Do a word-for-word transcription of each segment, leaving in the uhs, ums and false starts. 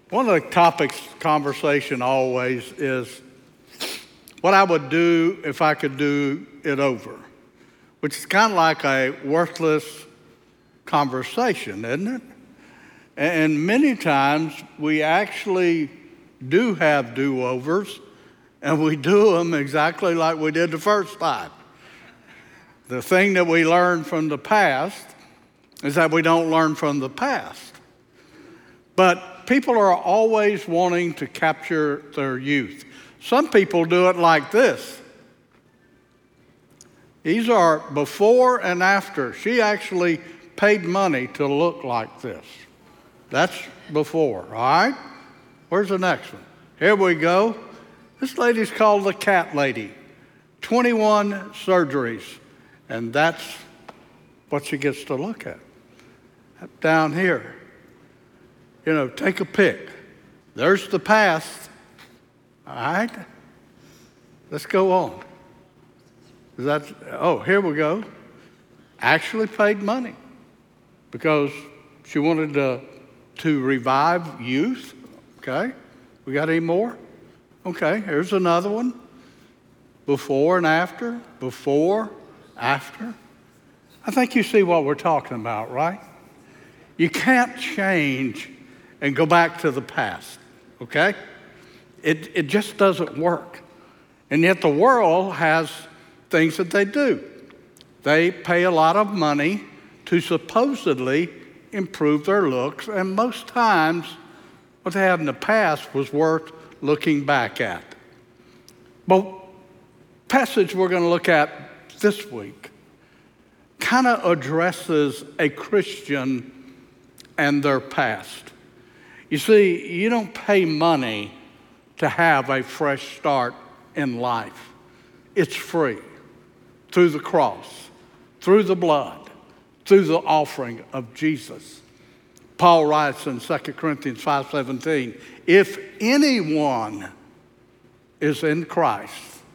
One of the topics of conversation always is what I would do if I could do it over, which is kind of like a worthless conversation, isn't it? And many times we actually do have do-overs, and we do them exactly like we did the first time. The thing that we learn from the past is that we don't learn from the past. But people are always wanting to capture their youth. Some people do it like this. These are before and after. She actually paid money to look like this. That's before, all right? Where's the next one? Here we go. This lady's called the Cat Lady. twenty-one surgeries, and that's what she gets to look at. Down here. You know, take a pick. There's the past. All right? Let's go on. Is that, oh, here we go. Actually paid money because she wanted to, to revive youth. Okay. We got any more? Okay, here's another one. Before and after. Before, after. I think you see what we're talking about, right? You can't change and go back to the past, okay? It, it just doesn't work. And yet the world has things that they do. They pay a lot of money to supposedly improve their looks, and most times what they had in the past was worth looking back at. But passage we're going to look at this week kind of addresses a Christian and their past. You see, you don't pay money to have a fresh start in life. It's free through the cross, through the blood, through the offering of Jesus. Paul writes in Second Corinthians five seventeen, if anyone is in Christ,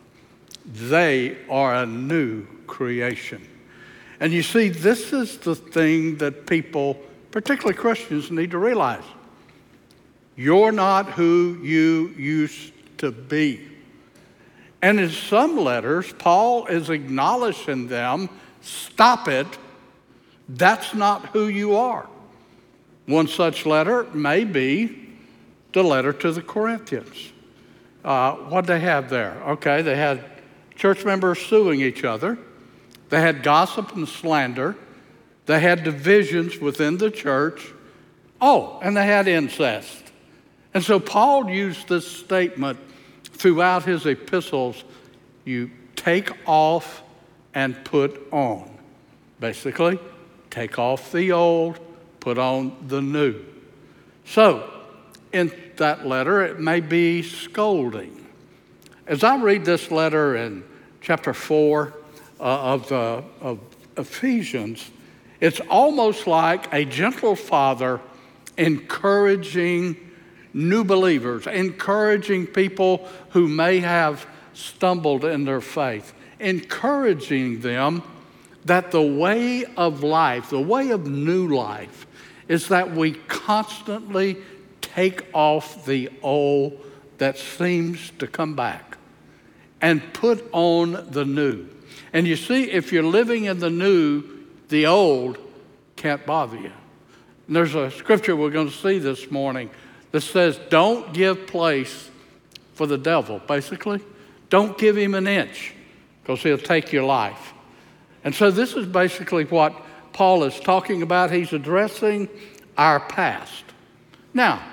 they are a new creation. And you see, this is the thing that people, particularly Christians, need to realize. You're not who you used to be. And in some letters, Paul is acknowledging them, stop it, that's not who you are. One such letter may be the letter to the Corinthians. Uh, what they have there? Okay, they had church members suing each other. They had gossip and slander. They had divisions within the church. Oh, and they had incest. And so Paul used this statement throughout his epistles. You take off and put on. Basically, take off the old, put on the new. So, in that letter, it may be scolding. As I read this letter in chapter four uh, of, the, of Ephesians, it's almost like a gentle father encouraging new believers, encouraging people who may have stumbled in their faith, encouraging them that the way of life, the way of new life, is that we constantly take off the old that seems to come back and put on the new. And you see, if you're living in the new, the old can't bother you. And there's a scripture we're going to see this morning that says, don't give place for the devil, basically. Don't give him an inch, because he'll take your life. And so this is basically what Paul is talking about. He's addressing our past. Now,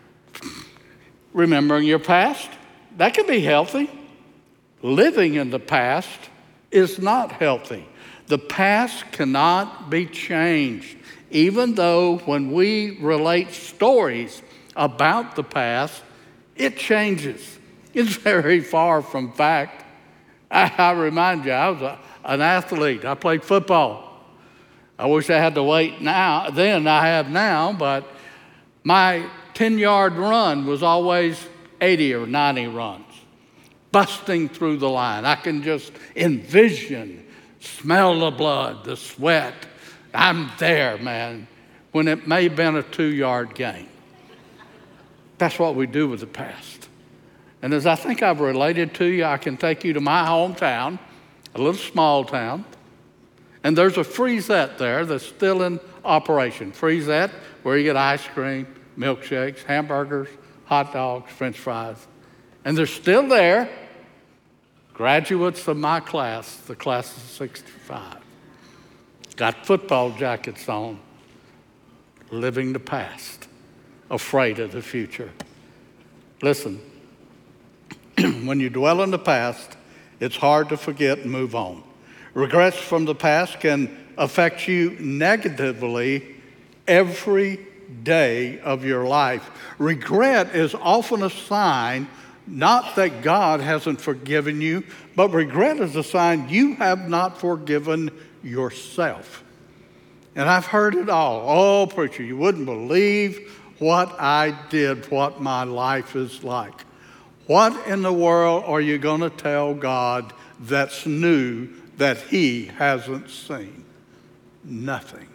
remembering your past, that can be healthy. Living in the past is not healthy. The past cannot be changed, even though when we relate stories about the past, it changes. It's very far from fact. I, I remind you, I was a, an athlete. I played football. I wish I had to wait now, then I have now, but my ten-yard run was always eighty or ninety runs, busting through the line. I can just envision, smell the blood, the sweat. I'm there, man, when it may have been a two-yard gain. That's what we do with the past. And as I think I've related to you, I can take you to my hometown, a little small town, and there's a freezette there that's still in operation. Freezette, where you get ice cream, milkshakes, hamburgers, hot dogs, French fries. And they're still there. Graduates of my class, the class of sixty-five, got football jackets on, living the past, afraid of the future. Listen, when you dwell in the past, it's hard to forget and move on. Regrets from the past can affect you negatively every day of your life. Regret is often a sign not that God hasn't forgiven you, but regret is a sign you have not forgiven yourself. And I've heard it all. Oh, preacher, you wouldn't believe what I did, what my life is like. What in the world are you going to tell God that's new that he hasn't seen? Nothing.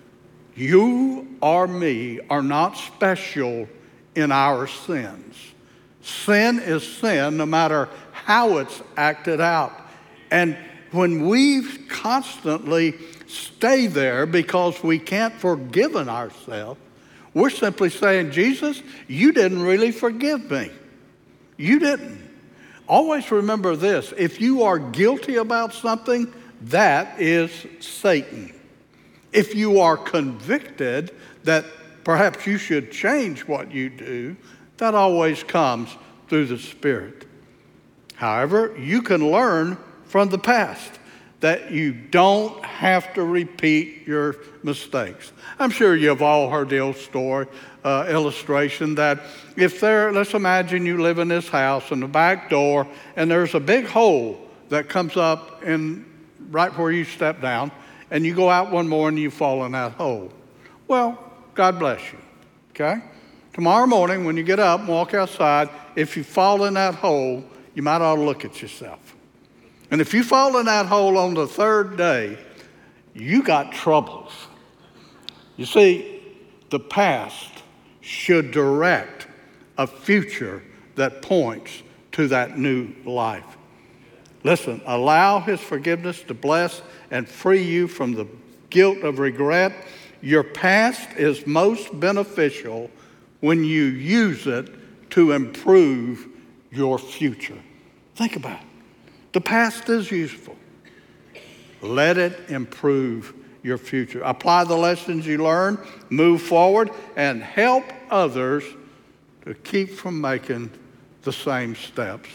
You or me are not special in our sins. Sin is sin no matter how it's acted out. And when we constantly stay there because we can't forgive ourselves, we're simply saying, Jesus, you didn't really forgive me. You didn't. Always remember this. If you are guilty about something, that is Satan. If you are convicted that perhaps you should change what you do, that always comes through the Spirit. However, you can learn from the past that you don't have to repeat your mistakes. I'm sure you've all heard the old story, uh, illustration that if there, let's imagine you live in this house and the back door, and there's a big hole that comes up in right where you step down, and you go out one morning and you fall in that hole. Well, God bless you, okay? Tomorrow morning when you get up and walk outside, if you fall in that hole, you might ought to look at yourself. And if you fall in that hole on the third day, you got troubles. You see, the past should direct a future that points to that new life. Listen, allow his forgiveness to bless and free you from the guilt of regret. Your past is most beneficial when you use it to improve your future. Think about it. The past is useful. Let it improve your future. Apply the lessons you learn, move forward, and help others to keep from making the same steps.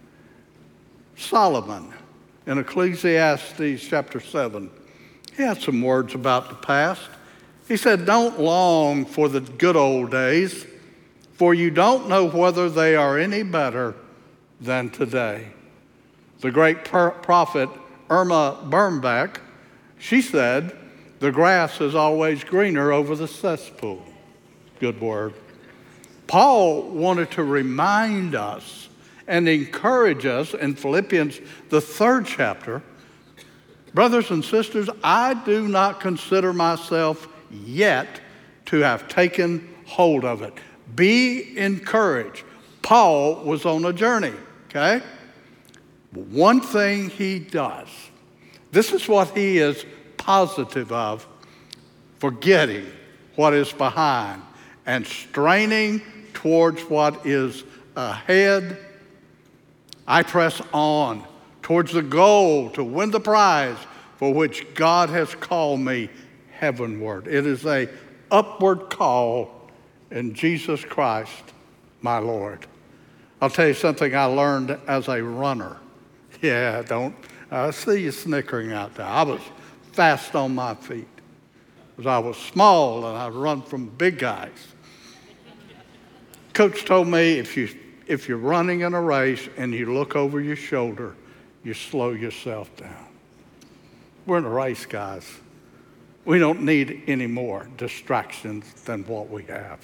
Solomon, in Ecclesiastes chapter seven, he had some words about the past. He said, don't long for the good old days, for you don't know whether they are any better than today. The great prophet Irma Birnbach, she said, the grass is always greener over the cesspool. Good word. Paul wanted to remind us and encourage us in Philippians, the third chapter, brothers and sisters, I do not consider myself yet to have taken hold of it. Be encouraged. Paul was on a journey, okay? One thing he does, this is what he is positive of, forgetting what is behind and straining towards what is ahead. I press on towards the goal to win the prize for which God has called me heavenward. It is a upward call in Jesus Christ, my Lord. I'll tell you something I learned as a runner. Yeah, don't I see you snickering out there. I was fast on my feet because I was small and I run from big guys. Coach told me if you if you're running in a race and you look over your shoulder, you slow yourself down. We're in a race, guys. We don't need any more distractions than what we have.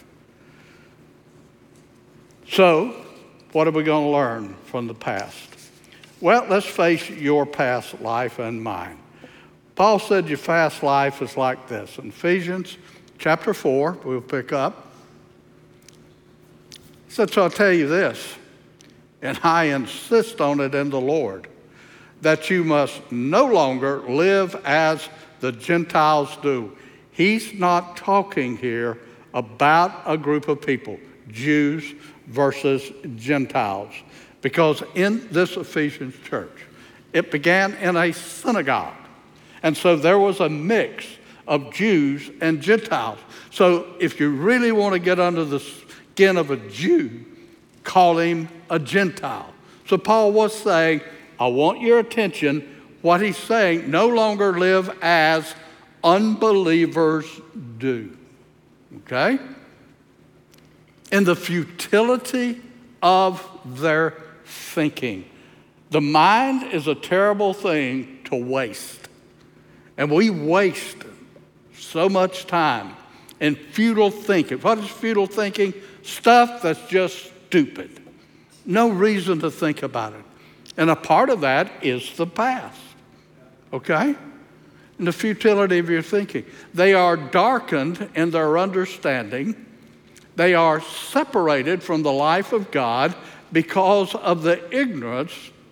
So, what are we going to learn from the past? Well, let's face your past life and mine. Paul said your past life is like this. In Ephesians chapter four, we'll pick up. said, so I'll tell you this, and I insist on it in the Lord, that you must no longer live as the Gentiles do. He's not talking here about a group of people, Jews versus Gentiles, because in this Ephesians church, it began in a synagogue. And so there was a mix of Jews and Gentiles. So if you really want to get under the skin of a Jew, call him a Gentile. So Paul was saying, I want your attention. What he's saying, no longer live as unbelievers do. Okay? In the futility of their thinking. The mind is a terrible thing to waste. And we waste so much time in futile thinking. What is futile thinking? Stuff that's just stupid. No reason to think about it. And a part of that is the past. Okay? And the futility of your thinking. They are darkened in their understanding. They are separated from the life of God because of the ignorance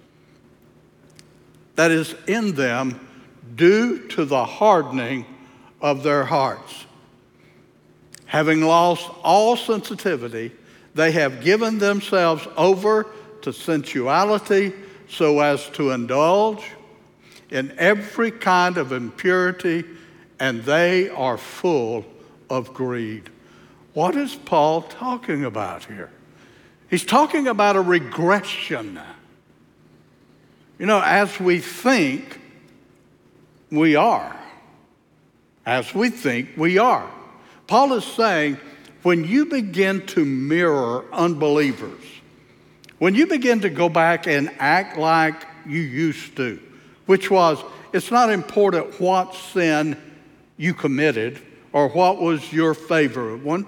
that is in them due to the hardening of their hearts. Having lost all sensitivity, they have given themselves over to sensuality so as to indulge in every kind of impurity, and they are full of greed. What is Paul talking about here? He's talking about a regression. You know, as we think, we are. As we think, we are. Paul is saying, when you begin to mirror unbelievers, when you begin to go back and act like you used to, which was, it's not important what sin you committed or what was your favorite one,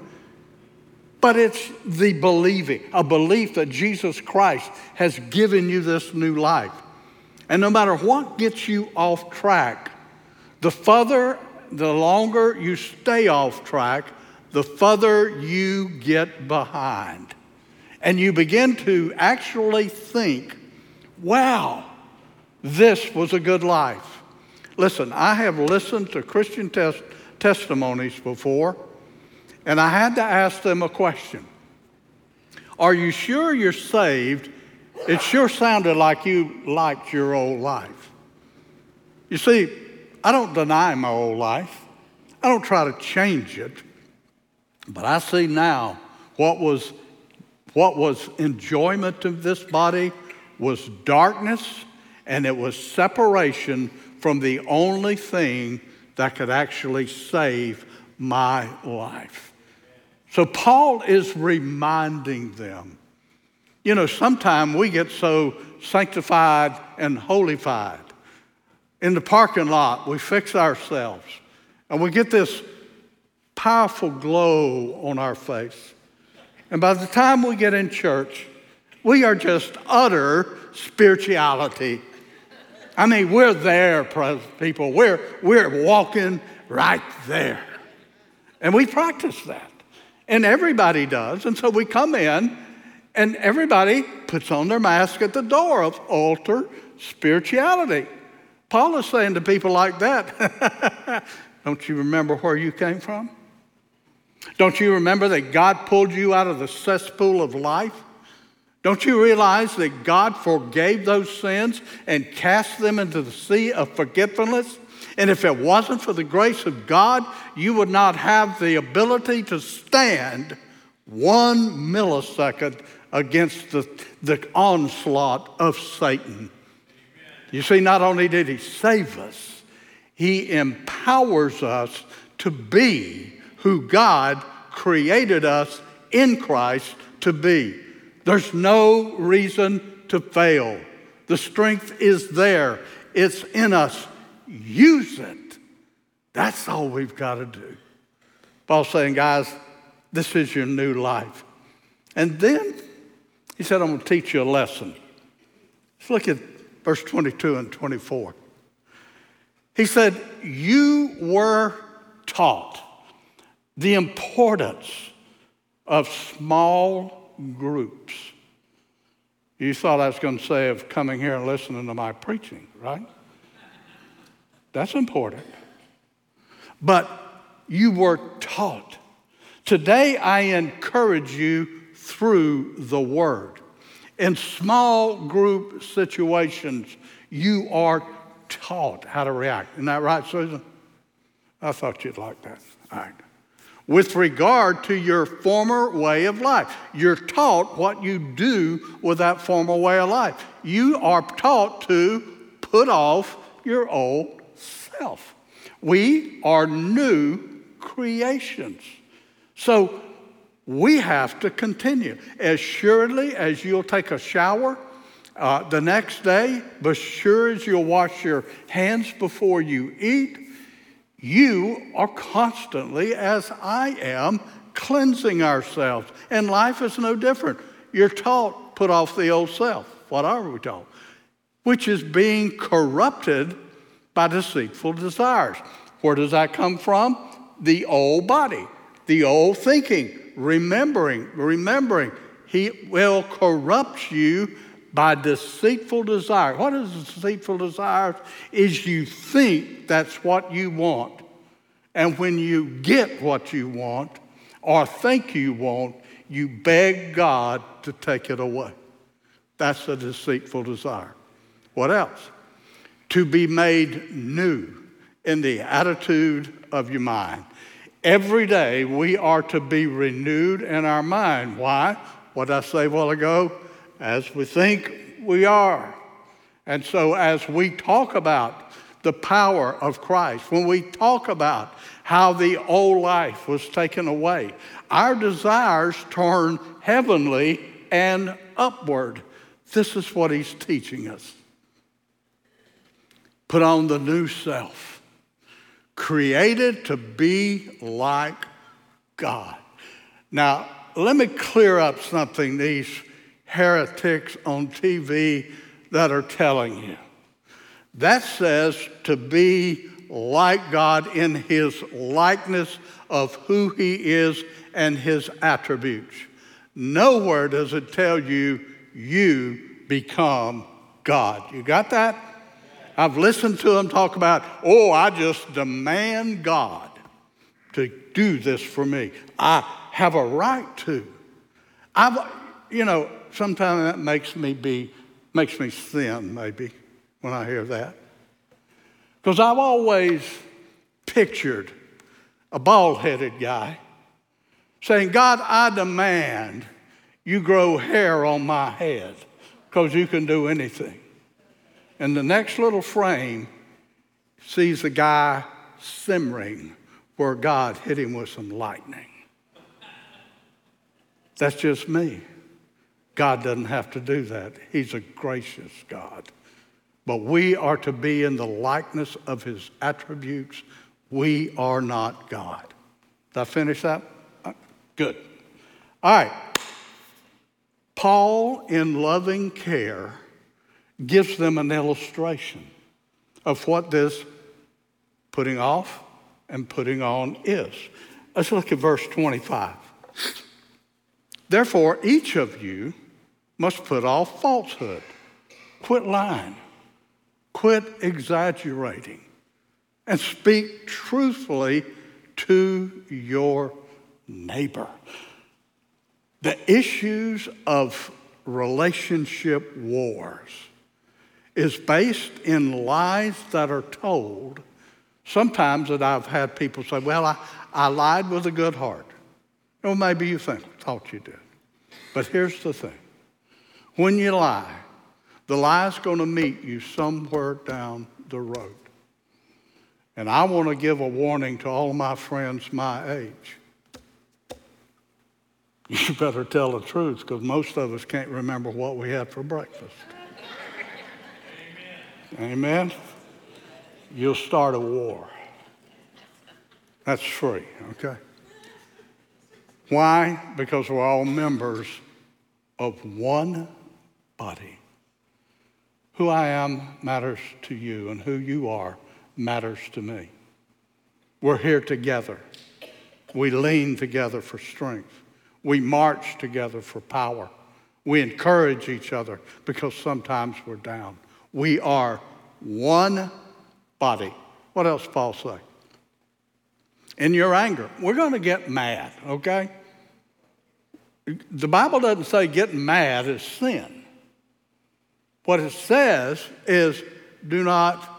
but it's the believing, a belief that Jesus Christ has given you this new life. And no matter what gets you off track, the further, the longer you stay off track, the further you get behind. And you begin to actually think, wow, this was a good life. Listen, I have listened to Christian tes- testimonies before, and I had to ask them a question. Are you sure you're saved? It sure sounded like you liked your old life. You see, I don't deny my old life. I don't try to change it. But I see now what was, what was enjoyment of this body was darkness, and it was separation from the only thing that could actually save my life. So Paul is reminding them. You know, sometimes we get so sanctified and holified. In the parking lot, we fix ourselves, and we get this powerful glow on our face. And by the time we get in church, we are just utter spirituality. I mean, we're there, people. We're, we're walking right there. And we practice that. And everybody does. And so we come in, and everybody puts on their mask at the door of altar spirituality. Paul is saying to people like that, don't you remember where you came from? Don't you remember that God pulled you out of the cesspool of life? Don't you realize that God forgave those sins and cast them into the sea of forgetfulness? And if it wasn't for the grace of God, you would not have the ability to stand one millisecond against the, the onslaught of Satan. You see, not only did he save us, he empowers us to be who God created us in Christ to be. There's no reason to fail. The strength is there. It's in us. Use it. That's all we've got to do. Paul's saying, guys, this is your new life. And then he said, I'm going to teach you a lesson. Let's look at verse twenty-two and twenty-four. He said, you were taught the importance of small groups. You thought I was going to say of coming here and listening to my preaching, right? That's important. But you were taught. Today, I encourage you through the Word. In small group situations, you are taught how to react. Isn't that right, Susan? I thought you'd like that. All right. With regard to your former way of life, you're taught what you do with that former way of life. You are taught to put off your old self. We are new creations. So we have to continue. As surely as you'll take a shower uh, the next day, as sure as you'll wash your hands before you eat, you are constantly, as I am, cleansing ourselves. And life is no different. You're taught, put off the old self. What are we taught? Which is being corrupted by deceitful desires. Where does that come from? The old body, the old thinking, remembering, remembering. He will corrupt you by deceitful desire. What is deceitful desire? Is you think that's what you want. And when you get what you want or think you want, you beg God to take it away. That's a deceitful desire. What else? To be made new in the attitude of your mind. Every day we are to be renewed in our mind. Why? What did I say a while ago? As we think, we are. And so as we talk about the power of Christ, when we talk about how the old life was taken away, our desires turn heavenly and upward. This is what he's teaching us. Put on the new self, created to be like God. Now, let me clear up something these heretics on T V that are telling you. That says to be like God in his likeness of who he is and his attributes. Nowhere does it tell you you become God. You got that? I've listened to them talk about, oh, I just demand God to do this for me. I have a right to. I've, you know, sometimes that makes me be, makes me sin maybe when I hear that. Because I've always pictured a bald-headed guy saying, God, I demand you grow hair on my head because you can do anything. And the next little frame sees a guy simmering where God hit him with some lightning. That's just me. God doesn't have to do that. He's a gracious God. But we are to be in the likeness of his attributes. We are not God. Did I finish that? Good. All right. Paul, in loving care, gives them an illustration of what this putting off and putting on is. Let's look at verse twenty-five. Therefore, each of you must put off falsehood. Quit lying. Quit exaggerating. And speak truthfully to your neighbor. The issues of relationship wars is based in lies that are told. Sometimes that I've had people say, well, I, I lied with a good heart. Well, maybe you think, thought you did. But here's the thing. When you lie, the lie's going to meet you somewhere down the road. And I want to give a warning to all my friends my age. You better tell the truth because most of us can't remember what we had for breakfast. Amen. Amen? You'll start a war. That's free, okay? Why? Because we're all members of one body. Who I am matters to you, and who you are matters to me. We're here together. We lean together for strength. We march together for power. We encourage each other because sometimes we're down. We are one body. What else Paul say? In your anger, we're going to get mad, okay? The Bible doesn't say getting mad is sin. What it says is do not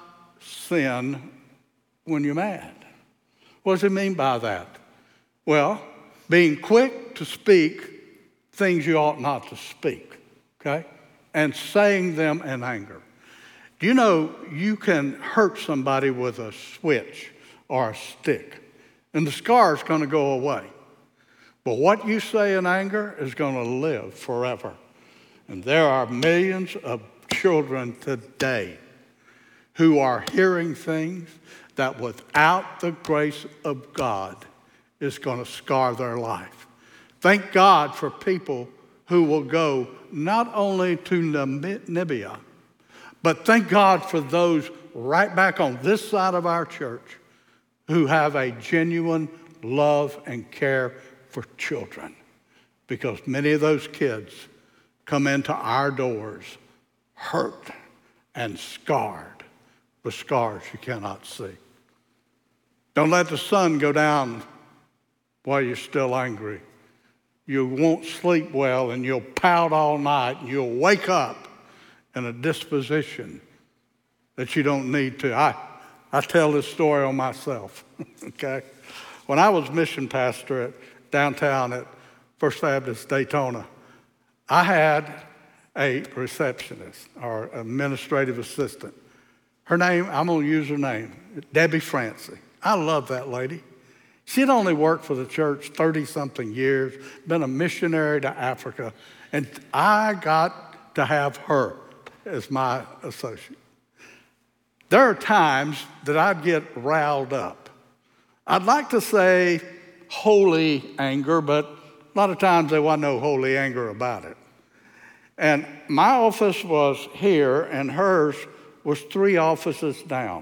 sin when you're mad. What does it mean by that? Well, being quick to speak things you ought not to speak, okay? And saying them in anger. Do you know you can hurt somebody with a switch or a stick, and the scar is going to go away. But what you say in anger is going to live forever. And there are millions of children today who are hearing things that without the grace of God is going to scar their life. Thank God for people who will go not only to Namibia, but thank God for those right back on this side of our church who have a genuine love and care for children. Because many of those kids come into our doors hurt and scarred with scars you cannot see. Don't let the sun go down while you're still angry. You won't sleep well and you'll pout all night and you'll wake up in a disposition that you don't need to. I, I tell this story on myself, okay? When I was mission pastor at downtown at First Baptist Daytona, I had a receptionist or administrative assistant. Her name, I'm going to use her name, Debbie Francie. I love that lady. She'd only worked for the church thirty-something years, been a missionary to Africa, and I got to have her as my associate. There are times that I'd get riled up. I'd like to say holy anger, but a lot of times there wasn't no holy anger about it. And my office was here, and hers was three offices down.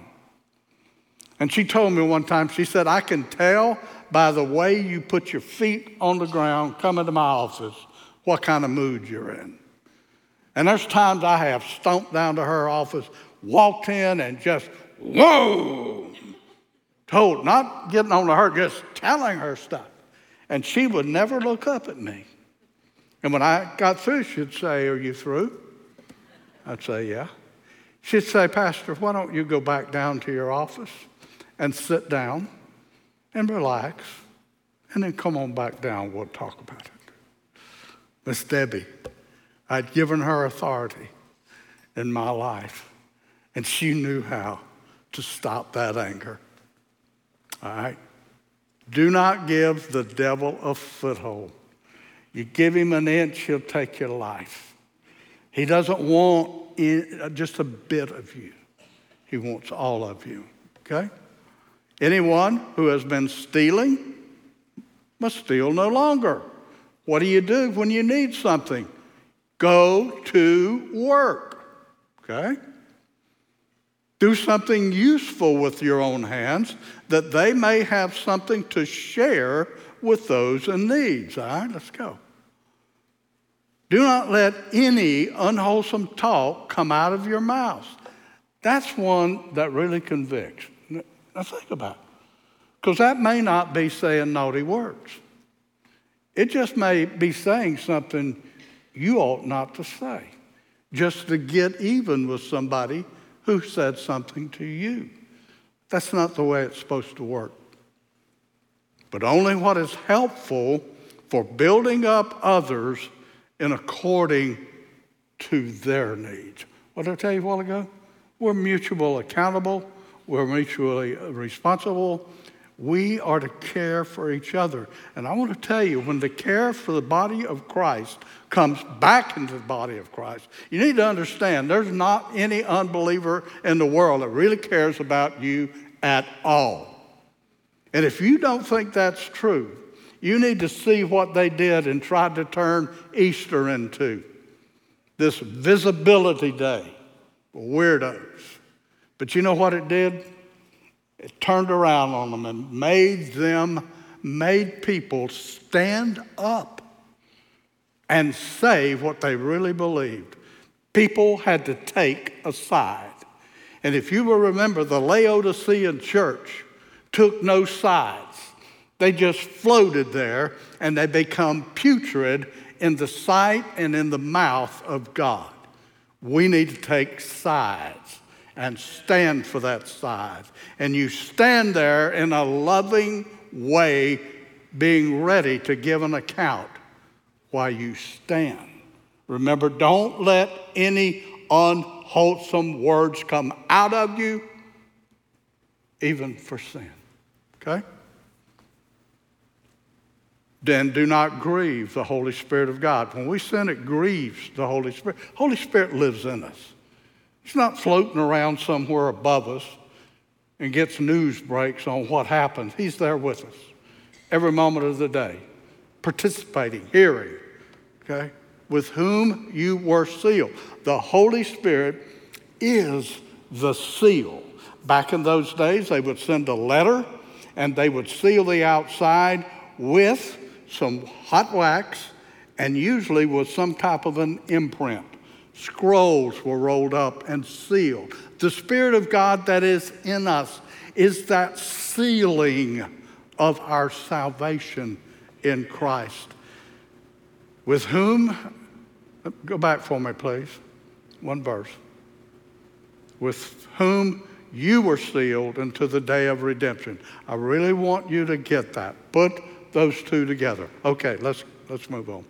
And she told me one time, she said, I can tell by the way you put your feet on the ground coming to my office what kind of mood you're in. And there's times I have stomped down to her office, walked in and just, whoa, told, not getting on to her, just telling her stuff. And she would never look up at me. And when I got through, she'd say, are you through? I'd say, yeah. She'd say, Pastor, why don't you go back down to your office and sit down and relax, and then come on back down, we'll talk about it. Miss Debbie, I'd given her authority in my life, and she knew how to stop that anger. All right? Do not give the devil a foothold. You give him an inch, he'll take your life. He doesn't want in, just a bit of you. He wants all of you, okay? Anyone who has been stealing must steal no longer. What do you do when you need something? Go to work, okay? Do something useful with your own hands that they may have something to share with those in need. All right, let's go. Do not let any unwholesome talk come out of your mouth. That's one that really convicts. Now think about it. Because that may not be saying naughty words. It just may be saying something you ought not to say, just to get even with somebody who said something to you. That's not the way it's supposed to work. But only what is helpful for building up others in according to their needs. What did I tell you a while ago? We're mutually accountable. We're mutually responsible. We are to care for each other. And I want to tell you, when the care for the body of Christ comes back into the body of Christ, you need to understand there's not any unbeliever in the world that really cares about you at all. And if you don't think that's true, you need to see what they did and tried to turn Easter into. This visibility day. Weirdos. But you know what it did? It turned around on them and made them, made people stand up and say what they really believed. People had to take a side. And if you will remember, the Laodicean church took no sides. They just floated there, and they become putrid in the sight and in the mouth of God. We need to take sides and stand for that side. And you stand there in a loving way, being ready to give an account while you stand. Remember, don't let any unwholesome words come out of you, even for sin. Okay? Then do not grieve the Holy Spirit of God. When we sin, it grieves the Holy Spirit. Holy Spirit lives in us. He's not floating around somewhere above us and gets news breaks on what happens. He's there with us every moment of the day, participating, hearing, okay? With whom you were sealed. The Holy Spirit is the seal. Back in those days, they would send a letter and they would seal the outside with some hot wax and usually with some type of an imprint. Scrolls were rolled up and sealed. The Spirit of God that is in us is that sealing of our salvation in Christ. With whom, go back for me, please, one verse. With whom you were sealed unto the day of redemption. I really want you to get that. Put those two together. Okay, let's let's move on.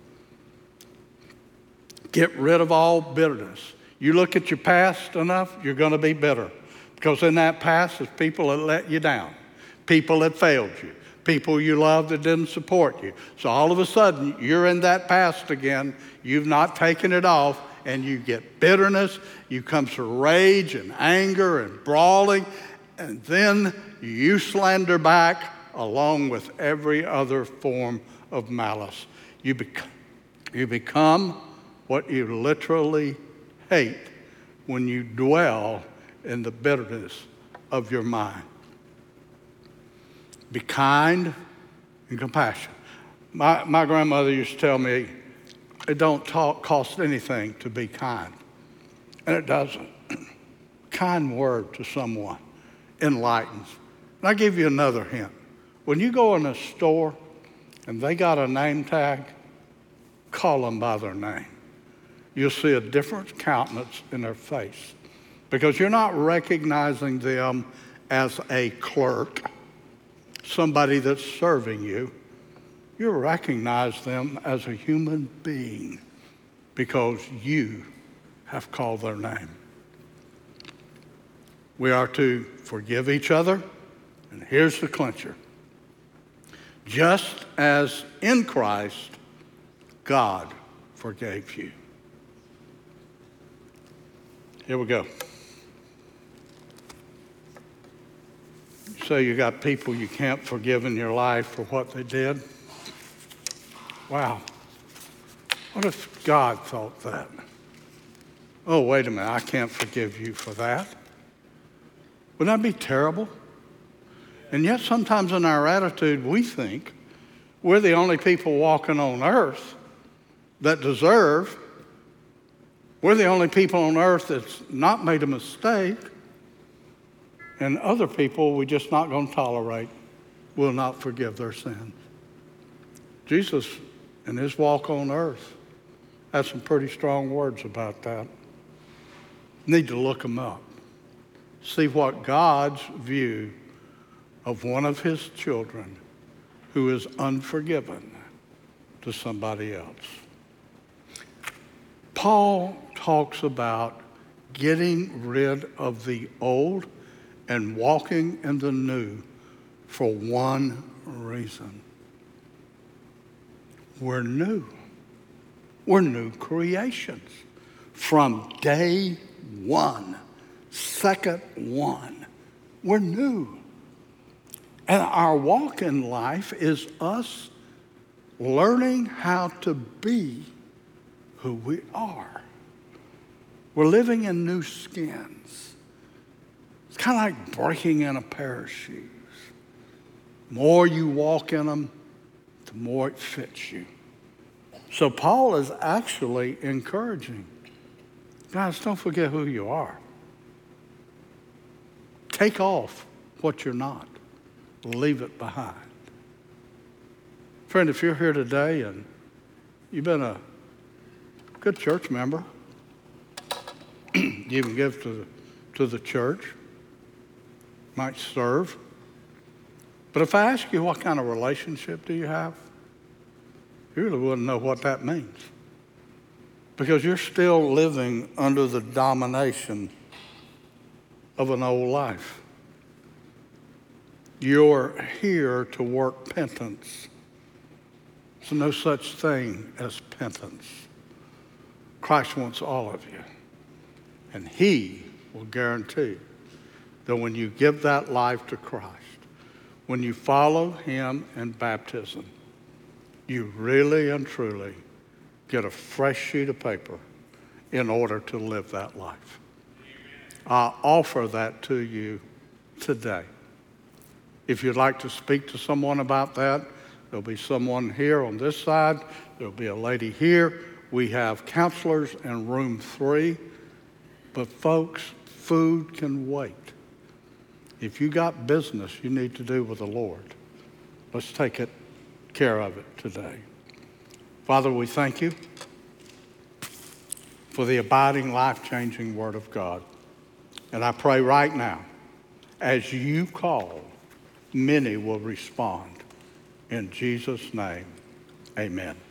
Get rid of all bitterness. You look at your past enough, you're going to be bitter. Because in that past is people that let you down, people that failed you, people you loved that didn't support you. So all of a sudden, you're in that past again. You've not taken it off, and you get bitterness. You come to rage and anger and brawling, and then you slander back along with every other form of malice. You, bec- you become what you literally hate when you dwell in the bitterness of your mind. Be kind and compassionate. My, my grandmother used to tell me, it don't talk, cost anything to be kind. And it doesn't. Kind word to someone enlightens. And I'll give you another hint. When you go in a store and they got a name tag, call them by their name. You'll see a different countenance in their face because you're not recognizing them as a clerk, somebody that's serving you. You recognize them as a human being because you have called their name. We are to forgive each other, and here's the clincher. Just as in Christ, God forgave you. Here we go. You say you got people you can't forgive in your life for what they did. Wow. What if God thought that? Oh, wait a minute, I can't forgive you for that. Wouldn't that be terrible? And yet sometimes in our attitude, we think we're the only people walking on earth that deserve. We're the only people on earth that's not made a mistake. And other people we're just not going to tolerate, will not forgive their sins. Jesus, in his walk on earth, had some pretty strong words about that. Need to look them up. See what God's view of one of his children who is unforgiven to somebody else. Paul talks about getting rid of the old and walking in the new for one reason. We're new. We're new creations. From day one, second one, we're new. And our walk in life is us learning how to be who we are. We're living in new skins. It's kind of like breaking in a pair of shoes. The more you walk in them, the more it fits you. So Paul is actually encouraging. Guys, don't forget who you are. Take off what you're not. Leave it behind. Friend, if you're here today and you've been a good church member, you can give to the, to the church, might serve. But if I ask you what kind of relationship do you have, you really wouldn't know what that means. Because you're still living under the domination of an old life. You're here to work penance. There's no such thing as penance. Christ wants all of you. And he will guarantee that when you give that life to Christ, when you follow him in baptism, you really and truly get a fresh sheet of paper in order to live that life. I offer that to you today. If you'd like to speak to someone about that, there'll be someone here on this side. There'll be a lady here. We have counselors in room three. But folks, food can wait. If you got business you need to do with the Lord, let's take it care of it today. Father, we thank you for the abiding, life-changing Word of God. And I pray right now, as you call, many will respond. In Jesus' name, amen.